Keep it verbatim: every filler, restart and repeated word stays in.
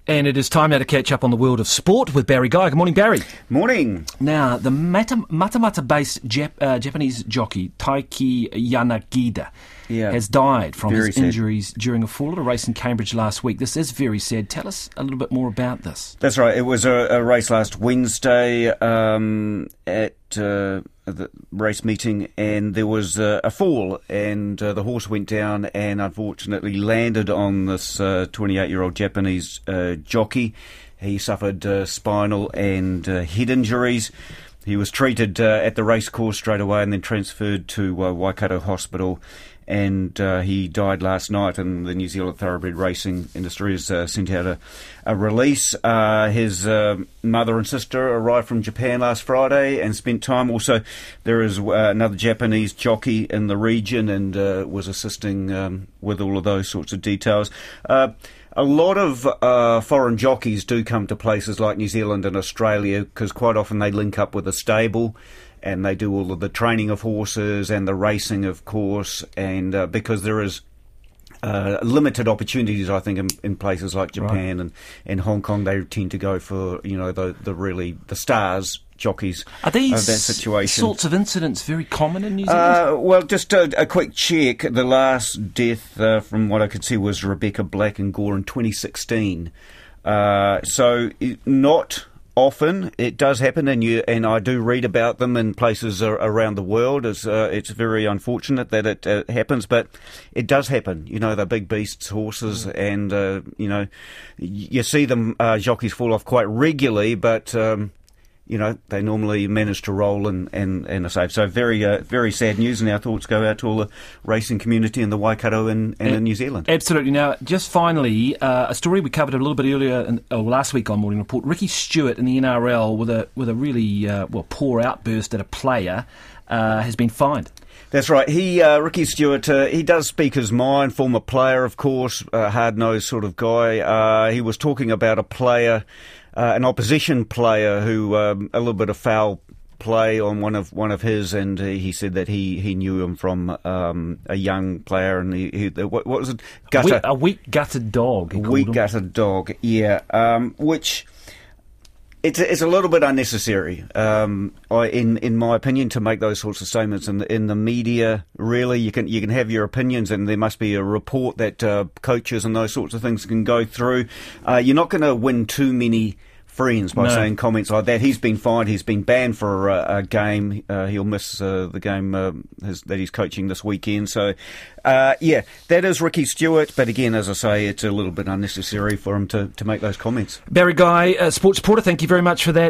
And it is time now to catch up on the world of sport with Barry Guy. Good morning, Barry. Morning. Now, the Mata- Matamata-based Jap- uh, Japanese jockey Taiki Yanagida Yeah. has died from Very his sad. injuries during a fall at a race in Cambridge last week. This is very sad. Tell us a little bit more about this. That's right. It was a, a race last Wednesday um, at uh, the race meeting, and there was uh, a fall, and uh, the horse went down and unfortunately landed on this uh, twenty-eight-year-old Japanese uh, jockey. He suffered uh, spinal and uh, head injuries. He was treated uh, at the racecourse straight away and then transferred to uh, Waikato Hospital. And uh, he died last night, and the New Zealand thoroughbred racing industry has uh, sent out a, a release. Uh, his uh, mother and sister arrived from Japan last Friday and spent time. Also, there is uh, another Japanese jockey in the region and uh, was assisting um, with all of those sorts of details. Uh, A lot of uh, foreign jockeys do come to places like New Zealand and Australia because quite often they link up with a stable and they do all of the training of horses and the racing, of course, and uh, because there is uh, limited opportunities, I think, in, in places like Japan Right. and, and Hong Kong, they tend to go for, you know, the, the really, the stars jockeys Are these of that situation. sorts of incidents very common in New Zealand? Uh, well, just a, a quick check. The last death, uh, from what I could see, was Rebecca Black and Gore in twenty sixteen. Uh, so it, not often. It does happen, and you and I do read about them in places ar- around the world. It's, uh, it's very unfortunate that it uh, happens, but it does happen. You know, they're big beasts, horses, and, uh, you know, y- you see them, uh, jockeys fall off quite regularly, but... Um, You know, they normally manage to roll and, and, and are safe. So very uh, very sad news, and our thoughts go out to all the racing community in the Waikato and, and A- in New Zealand. Absolutely. Now, just finally, uh, a story we covered a little bit earlier, in, oh, last week on Morning Report. Ricky Stewart in the N R L with a with a really uh, well poor outburst at a player uh, has been fined. That's right. He, uh, Ricky Stewart, uh, he does speak his mind, former player, of course, a hard-nosed sort of guy. Uh, he was talking about a player, uh, an opposition player who, um, a little bit of foul play on one of one of his, and he, he said that he, he knew him from um, a young player, and he, he what, what was it? Gutter. A weak gutted dog. he called Weak him. gutted dog, yeah. Um, which it's it's a little bit unnecessary, um, I, in in my opinion, to make those sorts of statements in the, in the media. Really, you can you can have your opinions, and there must be a report that uh, coaches and those sorts of things can go through. Uh, you're not going to win too many friends by No. saying comments like that. He's been fined. He's been banned for a, a game. Uh, he'll miss uh, the game uh, his, that he's coaching this weekend. So, uh, yeah, that is Ricky Stewart. But again, as I say, it's a little bit unnecessary for him to, to make those comments. Barry Guy, uh, sports reporter, thank you very much for that.